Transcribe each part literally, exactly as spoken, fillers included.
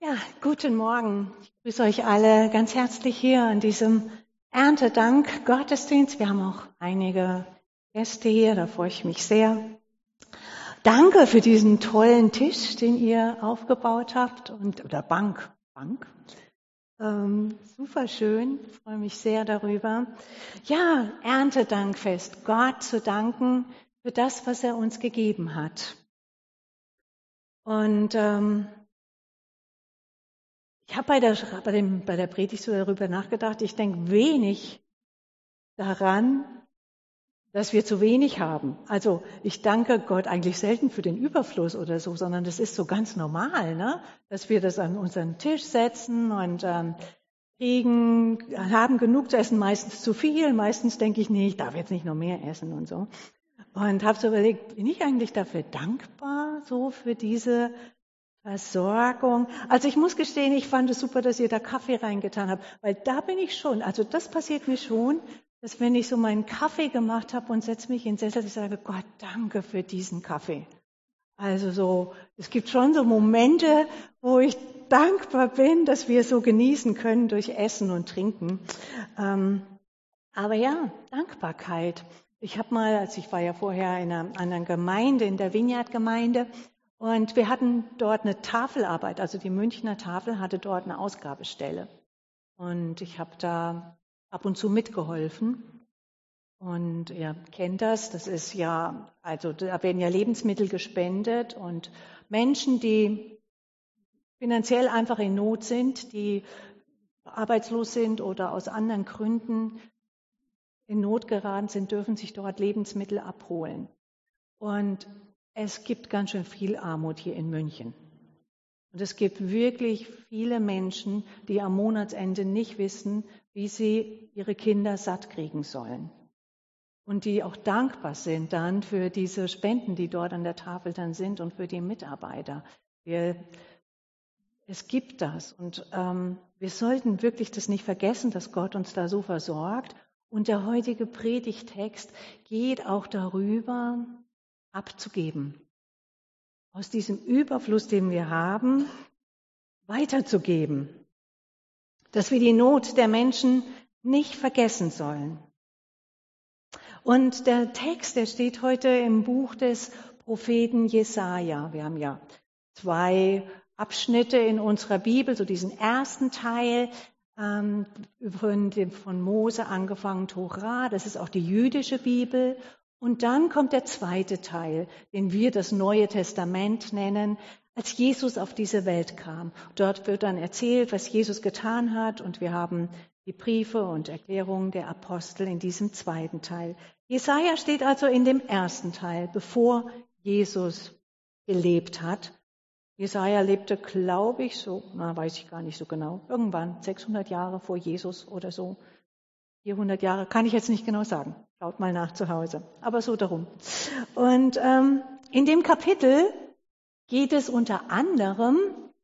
Ja, guten Morgen. Ich grüße euch alle ganz herzlich hier an diesem Erntedank-Gottesdienst. Wir haben auch einige Gäste hier, da freue ich mich sehr. Danke für diesen tollen Tisch, den ihr aufgebaut habt und oder Bank, Bank. Ähm, super schön, ich freue mich sehr darüber. Ja, Erntedankfest, Gott zu danken für das, was er uns gegeben hat. Und ähm, Ich habe bei der, bei, dem, bei der Predigt so darüber nachgedacht, ich denke wenig daran, dass wir zu wenig haben. Also ich danke Gott eigentlich selten für den Überfluss oder so, sondern das ist so ganz normal, ne? Dass wir das an unseren Tisch setzen und ähm, kriegen, haben genug zu essen, meistens zu viel, meistens denke ich, nee, ich darf jetzt nicht noch mehr essen und so. Und habe so überlegt, bin ich eigentlich dafür dankbar, so für diese Versorgung. Also ich muss gestehen, ich fand es super, dass ihr da Kaffee reingetan habt, weil da bin ich schon, also das passiert mir schon, dass wenn ich so meinen Kaffee gemacht habe und setze mich in den Sessel, ich sage, Gott, danke für diesen Kaffee. Also so, es gibt schon so Momente, wo ich dankbar bin, dass wir es so genießen können durch Essen und Trinken. Ähm, aber ja, Dankbarkeit. Ich habe mal, also ich war ja vorher in einer anderen Gemeinde, in der Vineyard-Gemeinde, und wir hatten dort eine Tafelarbeit, also die Münchner Tafel hatte dort eine Ausgabestelle. Und ich habe da ab und zu mitgeholfen. Und ihr kennt das, das ist ja, also da werden ja Lebensmittel gespendet und Menschen, die finanziell einfach in Not sind, die arbeitslos sind oder aus anderen Gründen in Not geraten sind, dürfen sich dort Lebensmittel abholen. Und es gibt ganz schön viel Armut hier in München. Und es gibt wirklich viele Menschen, die am Monatsende nicht wissen, wie sie ihre Kinder satt kriegen sollen. Und die auch dankbar sind dann für diese Spenden, die dort an der Tafel dann sind und für die Mitarbeiter. Wir, es gibt das. Und ähm, wir sollten wirklich das nicht vergessen, dass Gott uns da so versorgt. Und der heutige Predigtext geht auch darüber, abzugeben. Aus diesem Überfluss, den wir haben, weiterzugeben. Dass wir die Not der Menschen nicht vergessen sollen. Und der Text, der steht heute im Buch des Propheten Jesaja. Wir haben ja zwei Abschnitte in unserer Bibel, so diesen ersten Teil ähm, von, dem, von Mose angefangen, Tora, das ist auch die jüdische Bibel. Und dann kommt der zweite Teil, den wir das Neue Testament nennen, als Jesus auf diese Welt kam. Dort wird dann erzählt, was Jesus getan hat, und wir haben die Briefe und Erklärungen der Apostel in diesem zweiten Teil. Jesaja steht also in dem ersten Teil, bevor Jesus gelebt hat. Jesaja lebte, glaube ich, so, na, weiß ich gar nicht so genau, irgendwann sechshundert Jahre vor Jesus oder so. vierhundert Jahre, kann ich jetzt nicht genau sagen. Schaut mal nach zu Hause. Aber so darum. Und ähm, in dem Kapitel geht es unter anderem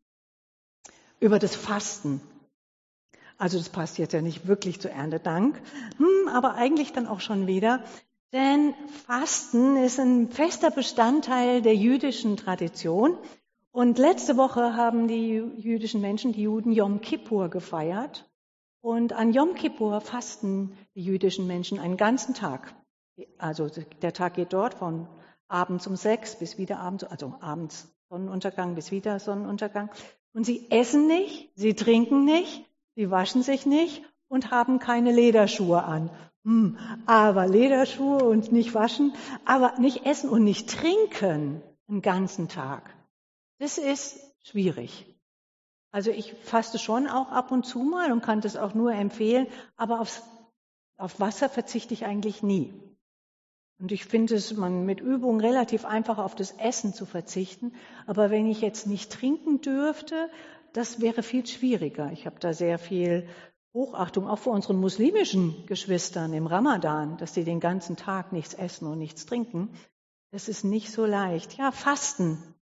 über das Fasten. Also das passt jetzt ja nicht wirklich zu Erntedank, hm, aber eigentlich dann auch schon wieder. Denn Fasten ist ein fester Bestandteil der jüdischen Tradition. Und letzte Woche haben die jüdischen Menschen, die Juden, Yom Kippur gefeiert. Und an Yom Kippur fasten die jüdischen Menschen einen ganzen Tag. Also der Tag geht dort von abends um sechs bis wieder abends, also abends Sonnenuntergang bis wieder Sonnenuntergang. Und sie essen nicht, sie trinken nicht, sie waschen sich nicht und haben keine Lederschuhe an. Hm, aber Lederschuhe und nicht waschen, aber nicht essen und nicht trinken einen ganzen Tag. Das ist schwierig. Also ich faste schon auch ab und zu mal und kann das auch nur empfehlen, aber aufs, auf Wasser verzichte ich eigentlich nie. Und ich finde es man mit Übung relativ einfach auf das Essen zu verzichten. Aber wenn ich jetzt nicht trinken dürfte, das wäre viel schwieriger. Ich habe da sehr viel Hochachtung, auch vor unseren muslimischen Geschwistern im Ramadan, dass sie den ganzen Tag nichts essen und nichts trinken. Das ist nicht so leicht. Ja, Fasten.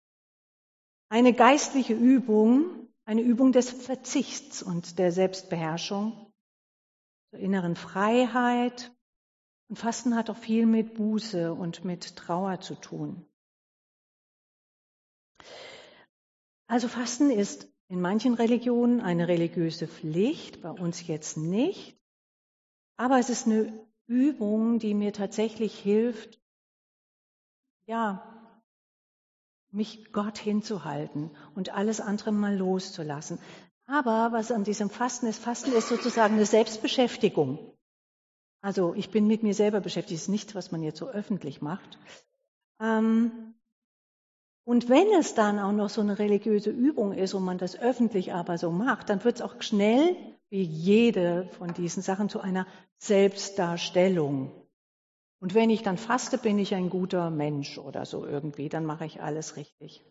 Eine geistliche Übung, eine Übung des Verzichts und der Selbstbeherrschung, der inneren Freiheit. Und Fasten hat auch viel mit Buße und mit Trauer zu tun. Also Fasten ist in manchen Religionen eine religiöse Pflicht, bei uns jetzt nicht. Aber es ist eine Übung, die mir tatsächlich hilft, ja, mich Gott hinzuhalten und alles andere mal loszulassen. Aber was an diesem Fasten ist, Fasten ist sozusagen eine Selbstbeschäftigung. Also ich bin mit mir selber beschäftigt, das ist nichts, was man jetzt so öffentlich macht. Ähm, und wenn es dann auch noch so eine religiöse Übung ist und man das öffentlich aber so macht, dann wird es auch schnell, wie jede von diesen Sachen, zu einer Selbstdarstellung. Und wenn ich dann faste, bin ich ein guter Mensch oder so irgendwie, dann mache ich alles richtig.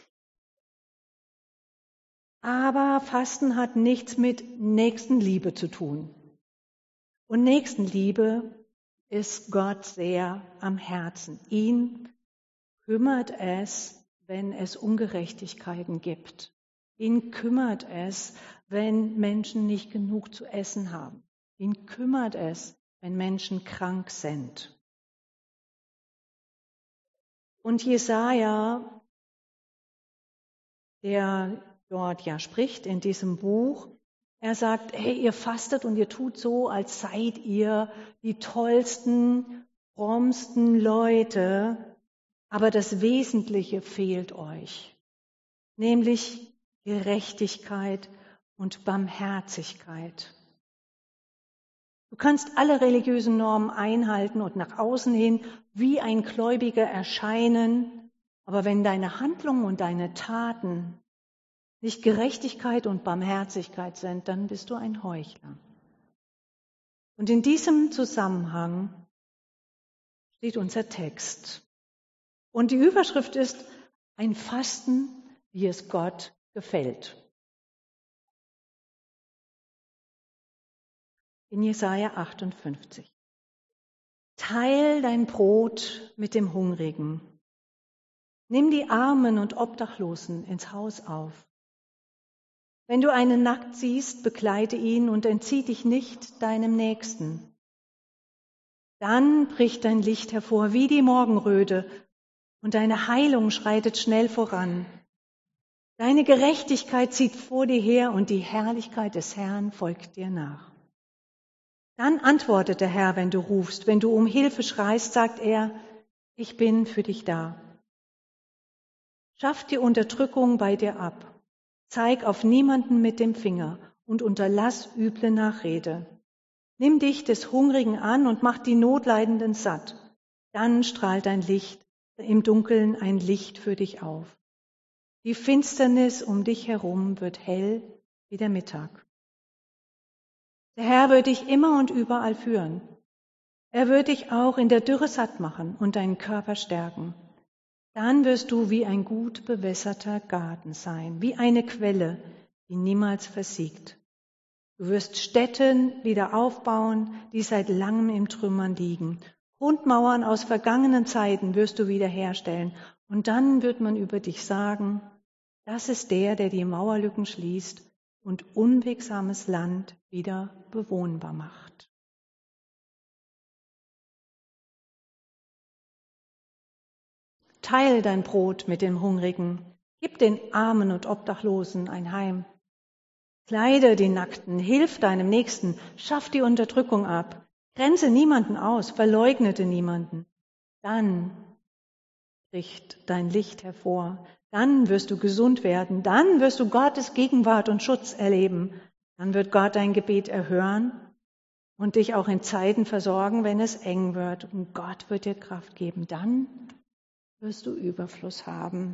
Aber Fasten hat nichts mit Nächstenliebe zu tun. Und Nächstenliebe ist Gott sehr am Herzen. Ihn kümmert es, wenn es Ungerechtigkeiten gibt. Ihn kümmert es, wenn Menschen nicht genug zu essen haben. Ihn kümmert es, wenn Menschen krank sind. Und Jesaja, der dort ja spricht in diesem Buch, er sagt, hey, ihr fastet und ihr tut so, als seid ihr die tollsten, frommsten Leute, aber das Wesentliche fehlt euch, nämlich Gerechtigkeit und Barmherzigkeit. Du kannst alle religiösen Normen einhalten und nach außen hin wie ein Gläubiger erscheinen, aber wenn deine Handlungen und deine Taten nicht Gerechtigkeit und Barmherzigkeit sind, dann bist du ein Heuchler. Und in diesem Zusammenhang steht unser Text. Und die Überschrift ist ein Fasten, wie es Gott gefällt. In Jesaja achtundfünfzig. Teil dein Brot mit dem Hungrigen. Nimm die Armen und Obdachlosen ins Haus auf. Wenn du einen nackt siehst, bekleide ihn und entzieh dich nicht deinem Nächsten. Dann bricht dein Licht hervor wie die Morgenröte und deine Heilung schreitet schnell voran. Deine Gerechtigkeit zieht vor dir her und die Herrlichkeit des Herrn folgt dir nach. Dann antwortet der Herr, wenn du rufst, wenn du um Hilfe schreist, sagt er, ich bin für dich da. Schaff die Unterdrückung bei dir ab. Zeig auf niemanden mit dem Finger und unterlass üble Nachrede. Nimm dich des Hungrigen an und mach die Notleidenden satt. Dann strahlt dein Licht im Dunkeln ein Licht für dich auf. Die Finsternis um dich herum wird hell wie der Mittag. Der Herr wird dich immer und überall führen. Er wird dich auch in der Dürre satt machen und deinen Körper stärken. Dann wirst du wie ein gut bewässerter Garten sein, wie eine Quelle, die niemals versiegt. Du wirst Städten wieder aufbauen, die seit langem im Trümmern liegen. Grundmauern aus vergangenen Zeiten wirst du wiederherstellen. Und dann wird man über dich sagen, das ist der, der die Mauerlücken schließt und unwegsames Land wieder bewohnbar macht. Teil dein Brot mit den Hungrigen, gib den Armen und Obdachlosen ein Heim. Kleide die Nackten, hilf deinem Nächsten, schaff die Unterdrückung ab, grenze niemanden aus, verleugnete niemanden. Dann bricht dein Licht hervor, dann wirst du gesund werden, dann wirst du Gottes Gegenwart und Schutz erleben, dann wird Gott dein Gebet erhören und dich auch in Zeiten versorgen, wenn es eng wird. Und Gott wird dir Kraft geben, dann wirst du Überfluss haben.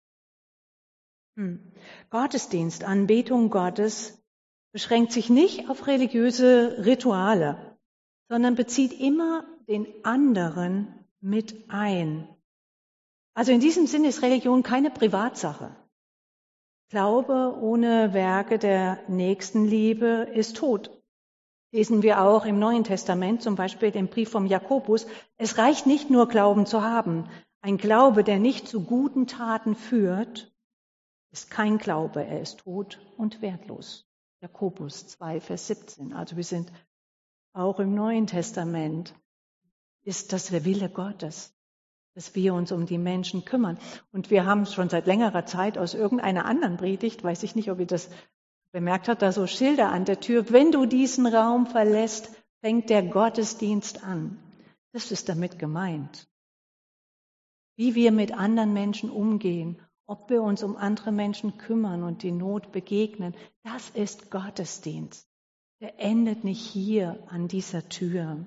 Hm. Gottesdienst, Anbetung Gottes beschränkt sich nicht auf religiöse Rituale, sondern bezieht immer den anderen mit ein. Also in diesem Sinne ist Religion keine Privatsache. Glaube ohne Werke der Nächstenliebe ist tot. Lesen wir auch im Neuen Testament, zum Beispiel den Brief vom Jakobus. Es reicht nicht nur Glauben zu haben. Ein Glaube, der nicht zu guten Taten führt, ist kein Glaube. Er ist tot und wertlos. Jakobus zwei, Vers siebzehn. Also wir sind auch im Neuen Testament. Ist das der Wille Gottes? dass wir uns um die Menschen kümmern. Und wir haben schon seit längerer Zeit aus irgendeiner anderen Predigt, weiß ich nicht, ob ihr das bemerkt habt, da so Schilder an der Tür, wenn du diesen Raum verlässt, fängt der Gottesdienst an. Das ist damit gemeint. Wie wir mit anderen Menschen umgehen, ob wir uns um andere Menschen kümmern und die Not begegnen, das ist Gottesdienst. Der endet nicht hier an dieser Tür.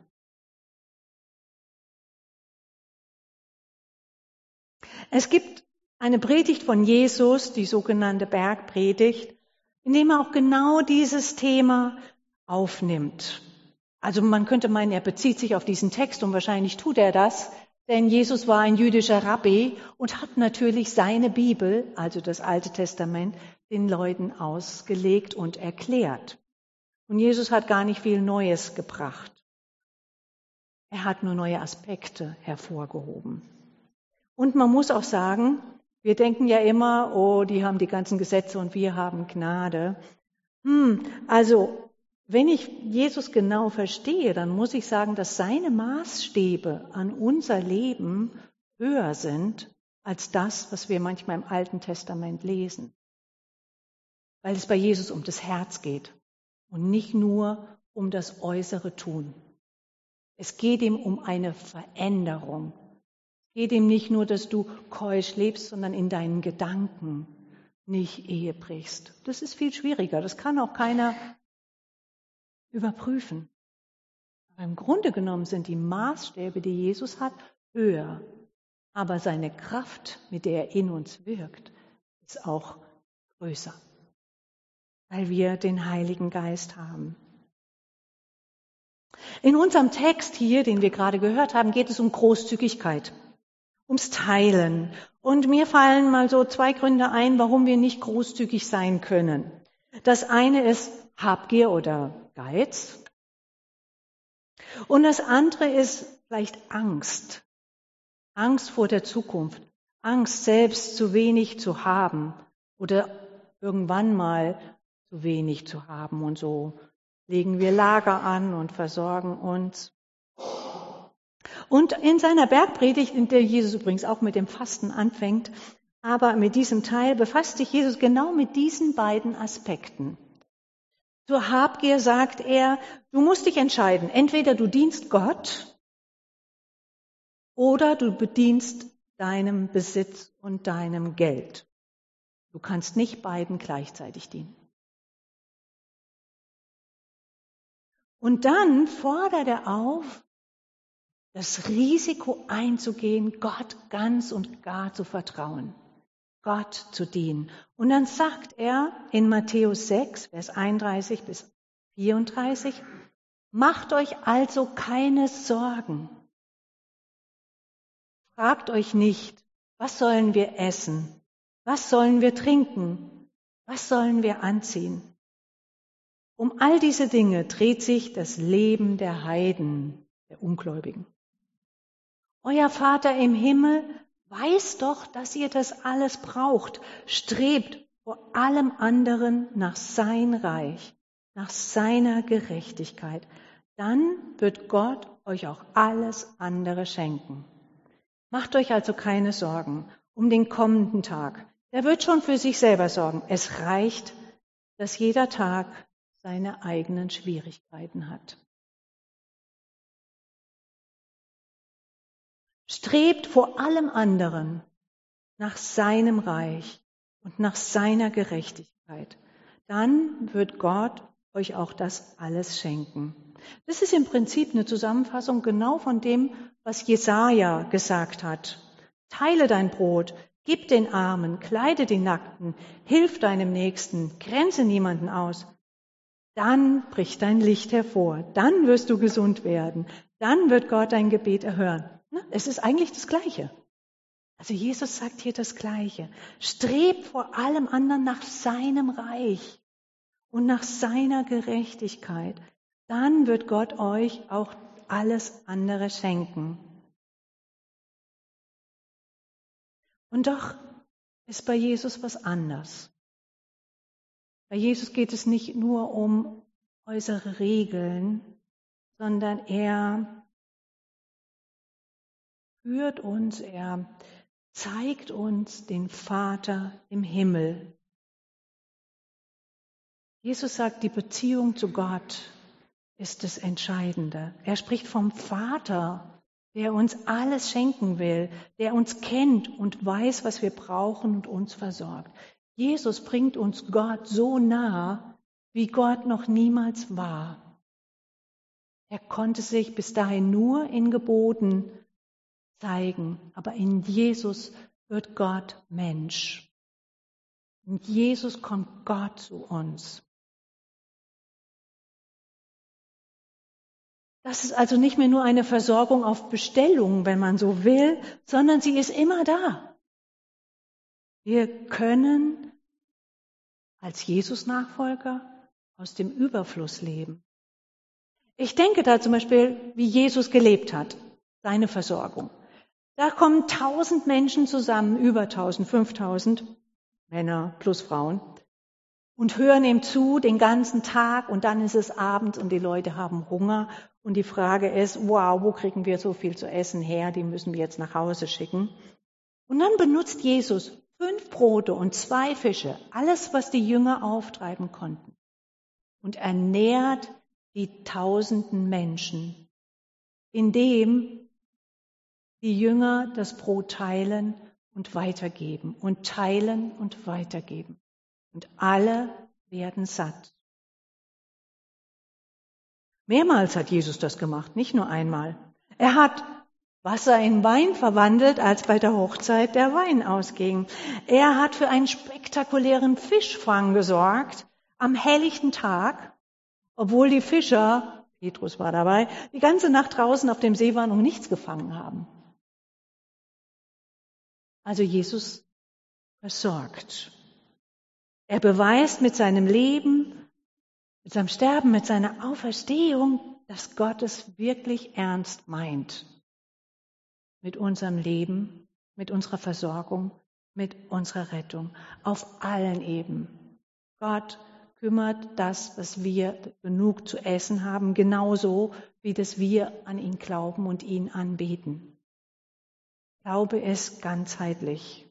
Es gibt eine Predigt von Jesus, die sogenannte Bergpredigt, in dem er auch genau dieses Thema aufnimmt. Also man könnte meinen, er bezieht sich auf diesen Text und wahrscheinlich tut er das, denn Jesus war ein jüdischer Rabbi und hat natürlich seine Bibel, also das Alte Testament, den Leuten ausgelegt und erklärt. Und Jesus hat gar nicht viel Neues gebracht. Er hat nur neue Aspekte hervorgehoben. Und man muss auch sagen, wir denken ja immer, oh, die haben die ganzen Gesetze und wir haben Gnade. Hm, also, wenn ich Jesus genau verstehe, dann muss ich sagen, dass seine Maßstäbe an unser Leben höher sind als das, was wir manchmal im Alten Testament lesen. Weil es bei Jesus um das Herz geht und nicht nur um das äußere Tun. Es geht ihm um eine Veränderung. Es geht ihm nicht nur, dass du keusch lebst, sondern in deinen Gedanken nicht Ehe brichst. Das ist viel schwieriger. Das kann auch keiner überprüfen. Aber im Grunde genommen sind die Maßstäbe, die Jesus hat, höher. Aber seine Kraft, mit der er in uns wirkt, ist auch größer. Weil wir den Heiligen Geist haben. In unserem Text hier, den wir gerade gehört haben, geht es um Großzügigkeit, ums Teilen. Und mir fallen mal so zwei Gründe ein, warum wir nicht großzügig sein können. Das eine ist Habgier oder Geiz. Und das andere ist vielleicht Angst. Angst vor der Zukunft. Angst, selbst zu wenig zu haben oder irgendwann mal zu wenig zu haben. Und so legen wir Lager an und versorgen uns. Und in seiner Bergpredigt, in der Jesus übrigens auch mit dem Fasten anfängt, aber mit diesem Teil befasst sich Jesus genau mit diesen beiden Aspekten. Zur Habgier sagt er, du musst dich entscheiden, entweder du dienst Gott oder du bedienst deinem Besitz und deinem Geld. Du kannst nicht beiden gleichzeitig dienen. Und dann fordert er auf, das Risiko einzugehen, Gott ganz und gar zu vertrauen, Gott zu dienen. Und dann sagt er in Matthäus sechs, Vers einunddreißig bis vierunddreißig, macht euch also keine Sorgen. Fragt euch nicht, was sollen wir essen? Was sollen wir trinken? Was sollen wir anziehen? Um all diese Dinge dreht sich das Leben der Heiden, der Ungläubigen. Euer Vater im Himmel weiß doch, dass ihr das alles braucht. Strebt vor allem anderen nach sein Reich, nach seiner Gerechtigkeit. Dann wird Gott euch auch alles andere schenken. Macht euch also keine Sorgen um den kommenden Tag. Der wird schon für sich selber sorgen. Es reicht, dass jeder Tag seine eigenen Schwierigkeiten hat. Strebt vor allem anderen nach seinem Reich und nach seiner Gerechtigkeit. Dann wird Gott euch auch das alles schenken. Das ist im Prinzip eine Zusammenfassung genau von dem, was Jesaja gesagt hat. Teile dein Brot, gib den Armen, kleide den Nackten, hilf deinem Nächsten, grenze niemanden aus. Dann bricht dein Licht hervor, dann wirst du gesund werden, dann wird Gott dein Gebet erhören. Es ist eigentlich das Gleiche. Also Jesus sagt hier das Gleiche. Strebt vor allem anderen nach seinem Reich und nach seiner Gerechtigkeit. Dann wird Gott euch auch alles andere schenken. Und doch ist bei Jesus was anders. Bei Jesus geht es nicht nur um äußere Regeln, sondern er führt uns, er zeigt uns den Vater im Himmel. Jesus sagt, die Beziehung zu Gott ist das Entscheidende. Er spricht vom Vater, der uns alles schenken will, der uns kennt und weiß, was wir brauchen und uns versorgt. Jesus bringt uns Gott so nah, wie Gott noch niemals war. Er konnte sich bis dahin nur in Geboten zeigen, aber in Jesus wird Gott Mensch. In Jesus kommt Gott zu uns. Das ist also nicht mehr nur eine Versorgung auf Bestellung, wenn man so will, sondern sie ist immer da. Wir können als Jesus-Nachfolger aus dem Überfluss leben. Ich denke da zum Beispiel, wie Jesus gelebt hat, seine Versorgung. Da kommen tausend Menschen zusammen, über tausend, fünftausend Männer plus Frauen und hören ihm zu den ganzen Tag und dann ist es abends und die Leute haben Hunger und die Frage ist, wow, wo kriegen wir so viel zu essen her, die müssen wir jetzt nach Hause schicken. Und dann benutzt Jesus fünf Brote und zwei Fische, alles, was die Jünger auftreiben konnten und ernährt die tausenden Menschen, indem die Jünger das Brot teilen und weitergeben und teilen und weitergeben. Und alle werden satt. Mehrmals hat Jesus das gemacht, nicht nur einmal. Er hat Wasser in Wein verwandelt, als bei der Hochzeit der Wein ausging. Er hat für einen spektakulären Fischfang gesorgt, am helllichten Tag, obwohl die Fischer, Petrus war dabei, die ganze Nacht draußen auf dem See waren und nichts gefangen haben. Also Jesus versorgt. Er beweist mit seinem Leben, mit seinem Sterben, mit seiner Auferstehung, dass Gott es wirklich ernst meint. Mit unserem Leben, mit unserer Versorgung, mit unserer Rettung. Auf allen Ebenen. Gott kümmert das, was wir genug zu essen haben, genauso wie dass wir an ihn glauben und ihn anbeten. Glaube ist ganzheitlich.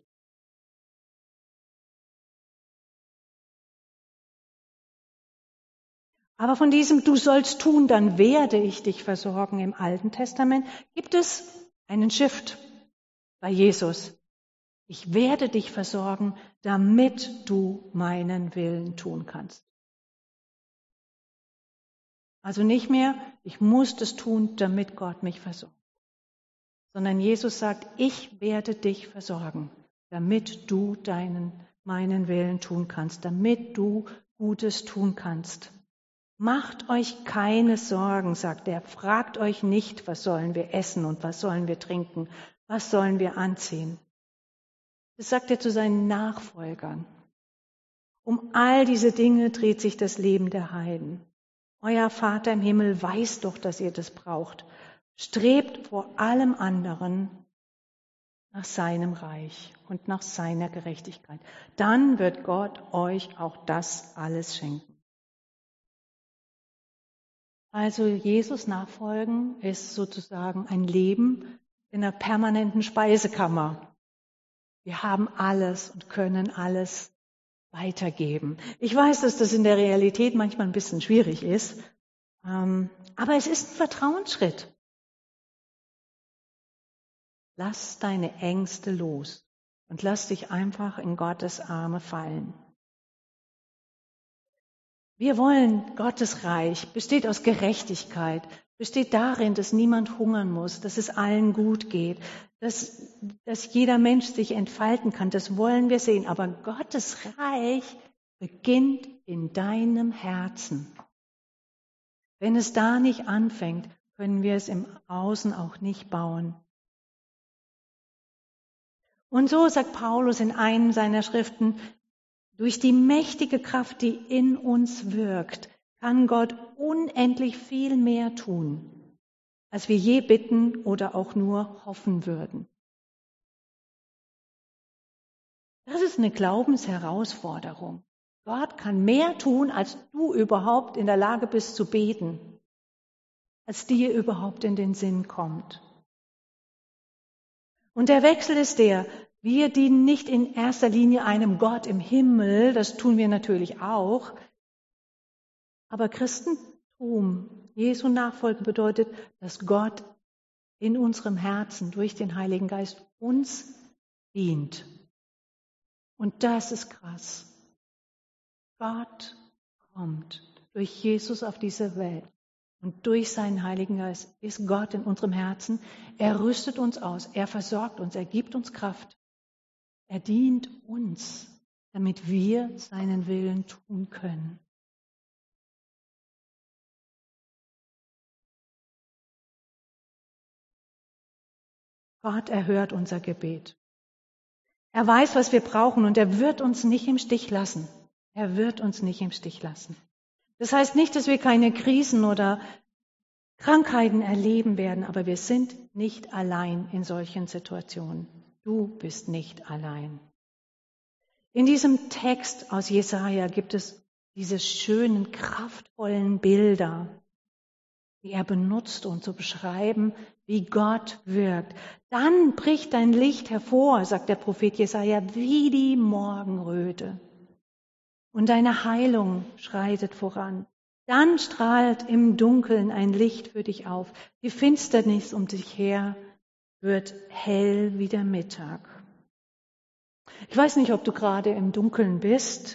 Aber von diesem Du sollst tun, dann werde ich dich versorgen im Alten Testament, gibt es einen Shift bei Jesus. Ich werde dich versorgen, damit du meinen Willen tun kannst. Also nicht mehr, ich muss das tun, damit Gott mich versorgt. Sondern Jesus sagt, ich werde dich versorgen, damit du deinen, meinen Willen tun kannst, damit du Gutes tun kannst. Macht euch keine Sorgen, sagt er. Fragt euch nicht, was sollen wir essen und was sollen wir trinken, was sollen wir anziehen. Das sagt er zu seinen Nachfolgern. Um all diese Dinge dreht sich das Leben der Heiden. Euer Vater im Himmel weiß doch, dass ihr das braucht. Strebt vor allem anderen nach seinem Reich und nach seiner Gerechtigkeit. Dann wird Gott euch auch das alles schenken. Also Jesus nachfolgen ist sozusagen ein Leben in einer permanenten Speisekammer. Wir haben alles und können alles weitergeben. Ich weiß, dass das in der Realität manchmal ein bisschen schwierig ist, aber es ist ein Vertrauensschritt. Lass deine Ängste los und lass dich einfach in Gottes Arme fallen. Wir wollen, Gottes Reich besteht aus Gerechtigkeit, besteht darin, dass niemand hungern muss, dass es allen gut geht, dass, dass jeder Mensch sich entfalten kann. Das wollen wir sehen. Aber Gottes Reich beginnt in deinem Herzen. Wenn es da nicht anfängt, können wir es im Außen auch nicht bauen. Und so sagt Paulus in einem seiner Schriften, durch die mächtige Kraft, die in uns wirkt, kann Gott unendlich viel mehr tun, als wir je bitten oder auch nur hoffen würden. Das ist eine Glaubensherausforderung. Gott kann mehr tun, als du überhaupt in der Lage bist zu beten, als dir überhaupt in den Sinn kommt. Und der Wechsel ist der, wir dienen nicht in erster Linie einem Gott im Himmel, das tun wir natürlich auch, aber Christentum, Jesu Nachfolge bedeutet, dass Gott in unserem Herzen durch den Heiligen Geist uns dient. Und das ist krass. Gott kommt durch Jesus auf diese Welt und durch seinen Heiligen Geist ist Gott in unserem Herzen. Er rüstet uns aus, er versorgt uns, er gibt uns Kraft. Er dient uns, damit wir seinen Willen tun können. Gott erhört unser Gebet. Er weiß, was wir brauchen und er wird uns nicht im Stich lassen. Er wird uns nicht im Stich lassen. Das heißt nicht, dass wir keine Krisen oder Krankheiten erleben werden, aber wir sind nicht allein in solchen Situationen. Du bist nicht allein. In diesem Text aus Jesaja gibt es diese schönen, kraftvollen Bilder, die er benutzt, um zu beschreiben, wie Gott wirkt. Dann bricht dein Licht hervor, sagt der Prophet Jesaja, wie die Morgenröte. Und deine Heilung schreitet voran. Dann strahlt im Dunkeln ein Licht für dich auf. Die Finsternis um dich her wird hell wie der Mittag. Ich weiß nicht, ob du gerade im Dunkeln bist,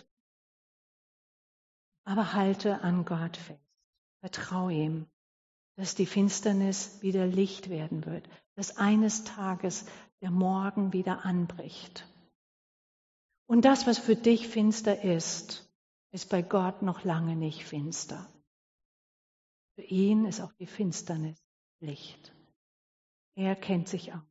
aber halte an Gott fest. Vertraue ihm, dass die Finsternis wieder Licht werden wird, dass eines Tages der Morgen wieder anbricht. Und das, was für dich finster ist, ist bei Gott noch lange nicht finster. Für ihn ist auch die Finsternis Licht. Er kennt sich aus.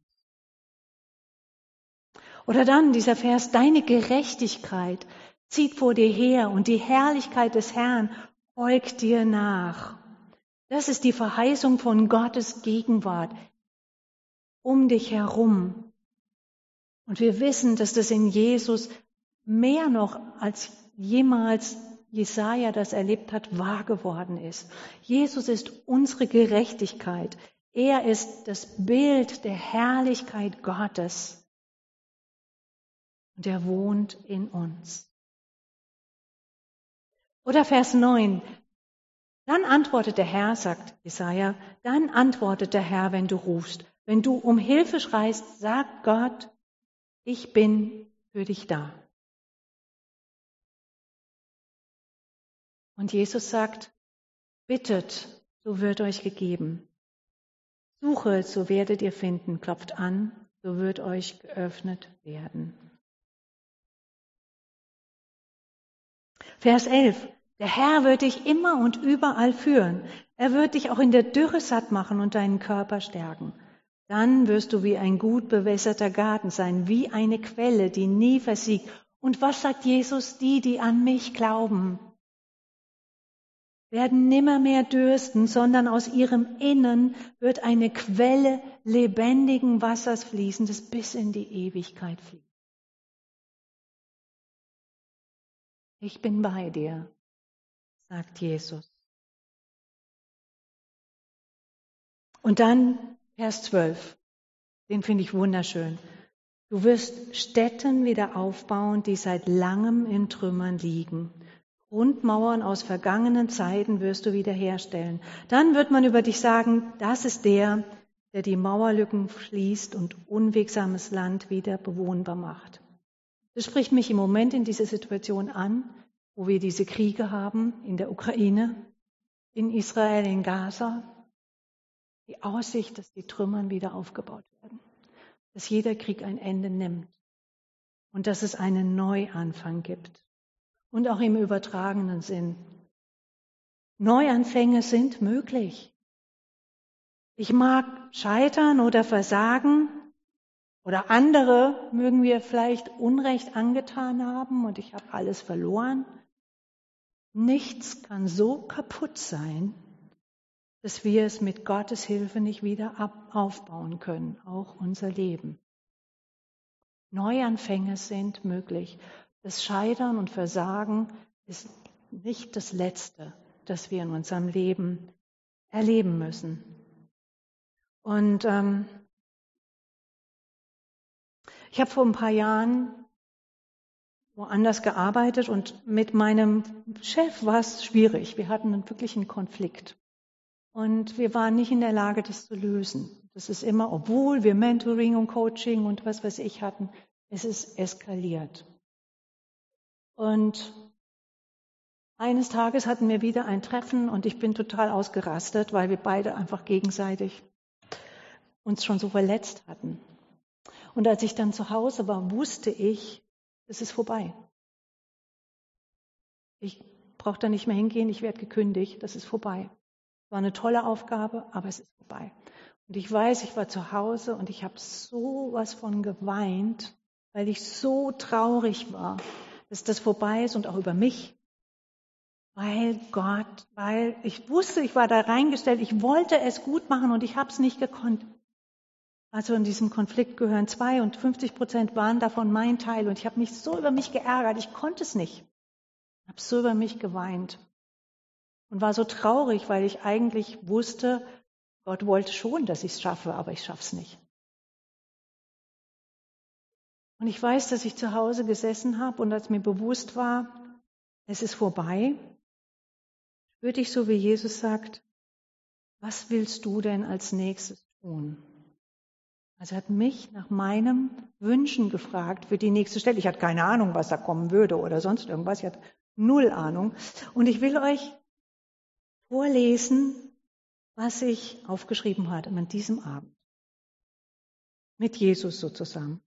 Oder dann dieser Vers, deine Gerechtigkeit zieht vor dir her und die Herrlichkeit des Herrn folgt dir nach. Das ist die Verheißung von Gottes Gegenwart um dich herum. Und wir wissen, dass das in Jesus mehr noch als jemals Jesaja das erlebt hat, wahr geworden ist. Jesus ist unsere Gerechtigkeit. Er ist das Bild der Herrlichkeit Gottes. Und er wohnt in uns. Oder Vers neun. Dann antwortet der Herr, sagt Jesaja, dann antwortet der Herr, wenn du rufst. Wenn du um Hilfe schreist, sagt Gott, ich bin für dich da. Und Jesus sagt, bittet, so wird euch gegeben. Suchet, so werdet ihr finden. Klopft an, so wird euch geöffnet werden. Vers elf. Der Herr wird dich immer und überall führen. Er wird dich auch in der Dürre satt machen und deinen Körper stärken. Dann wirst du wie ein gut bewässerter Garten sein, wie eine Quelle, die nie versiegt. Und was sagt Jesus? Die, die an mich glauben, werden nimmermehr dürsten, sondern aus ihrem Innern wird eine Quelle lebendigen Wassers fließen, das bis in die Ewigkeit fließt. Ich bin bei dir, sagt Jesus. Und dann Vers zwölf, den finde ich wunderschön. Du wirst Stätten wieder aufbauen, die seit langem in Trümmern liegen. Grundmauern aus vergangenen Zeiten wirst du wiederherstellen. Dann wird man über dich sagen, das ist der, der die Mauerlücken schließt und unwegsames Land wieder bewohnbar macht. Das spricht mich im Moment in dieser Situation an, wo wir diese Kriege haben in der Ukraine, in Israel, in Gaza. Die Aussicht, dass die Trümmern wieder aufgebaut werden, dass jeder Krieg ein Ende nimmt und dass es einen Neuanfang gibt. Und auch im übertragenen Sinn. Neuanfänge sind möglich. Ich mag scheitern oder versagen oder andere mögen wir vielleicht Unrecht angetan haben und ich habe alles verloren. Nichts kann so kaputt sein, dass wir es mit Gottes Hilfe nicht wieder ab- aufbauen können, auch unser Leben. Neuanfänge sind möglich. Das Scheitern und Versagen ist nicht das Letzte, das wir in unserem Leben erleben müssen. Und ähm, Ich habe vor ein paar Jahren woanders gearbeitet und mit meinem Chef war es schwierig. Wir hatten einen wirklichen Konflikt. Und wir waren nicht in der Lage, das zu lösen. Das ist immer, obwohl wir Mentoring und Coaching und was weiß ich hatten, es ist eskaliert. Und eines Tages hatten wir wieder ein Treffen und ich bin total ausgerastet, weil wir beide einfach gegenseitig uns schon so verletzt hatten. Und als ich dann zu Hause war, wusste ich, es ist vorbei. Ich brauche da nicht mehr hingehen, ich werde gekündigt, das ist vorbei. War eine tolle Aufgabe, aber es ist vorbei. Und ich weiß, ich war zu Hause und ich habe sowas von geweint, weil ich so traurig war, dass das vorbei ist und auch über mich. Weil Gott, weil ich wusste, ich war da reingestellt, ich wollte es gut machen und ich habe es nicht gekonnt. Also in diesem Konflikt gehören zwei und fünfzig Prozent waren davon mein Teil und ich habe mich so über mich geärgert, ich konnte es nicht. Ich habe so über mich geweint. Und war so traurig, weil ich eigentlich wusste, Gott wollte schon, dass ich es schaffe, aber ich schaffe es nicht. Und ich weiß, dass ich zu Hause gesessen habe und als mir bewusst war, es ist vorbei, spürte ich so, wie Jesus sagt, was willst du denn als nächstes tun? Also er hat mich nach meinem Wünschen gefragt für die nächste Stelle. Ich hatte keine Ahnung, was da kommen würde oder sonst irgendwas. Ich hatte null Ahnung. Und ich will euch vorlesen, was ich aufgeschrieben hatte an diesem Abend. Mit Jesus sozusagen.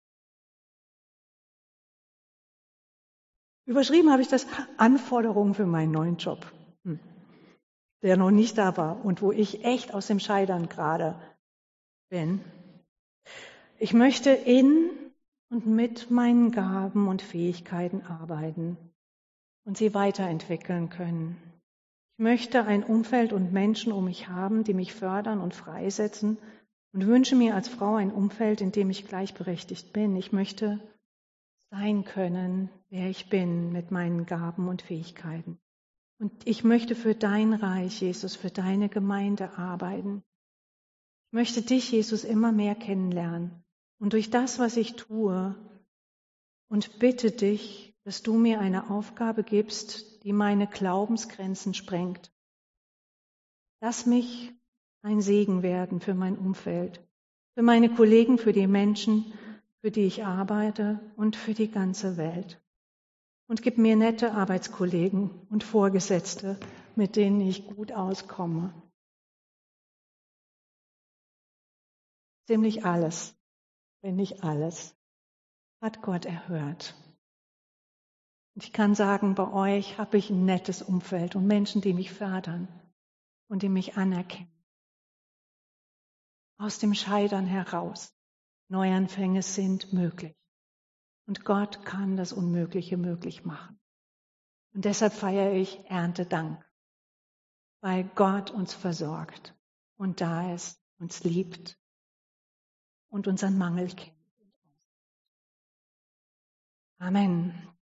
Überschrieben habe ich das Anforderungen für meinen neuen Job, hm. der noch nicht da war und wo ich echt aus dem Scheitern gerade bin. Ich möchte in und mit meinen Gaben und Fähigkeiten arbeiten und sie weiterentwickeln können. Ich möchte ein Umfeld und Menschen um mich haben, die mich fördern und freisetzen und wünsche mir als Frau ein Umfeld, in dem ich gleichberechtigt bin. Ich möchte sein können, wer ich bin mit meinen Gaben und Fähigkeiten. Und ich möchte für dein Reich, Jesus, für deine Gemeinde arbeiten. Ich möchte dich, Jesus, immer mehr kennenlernen. Und durch das, was ich tue, und bitte dich, dass du mir eine Aufgabe gibst, die meine Glaubensgrenzen sprengt. Lass mich ein Segen werden für mein Umfeld, für meine Kollegen, für die Menschen, für die ich arbeite und für die ganze Welt. Und gib mir nette Arbeitskollegen und Vorgesetzte, mit denen ich gut auskomme. Ziemlich alles, wenn nicht alles, hat Gott erhört. Und ich kann sagen, bei euch habe ich ein nettes Umfeld und Menschen, die mich fördern und die mich anerkennen. Aus dem Scheitern heraus. Neuanfänge sind möglich. Und Gott kann das Unmögliche möglich machen. Und deshalb feiere ich Erntedank, weil Gott uns versorgt und da ist, uns liebt und unseren Mangel kennt. Amen.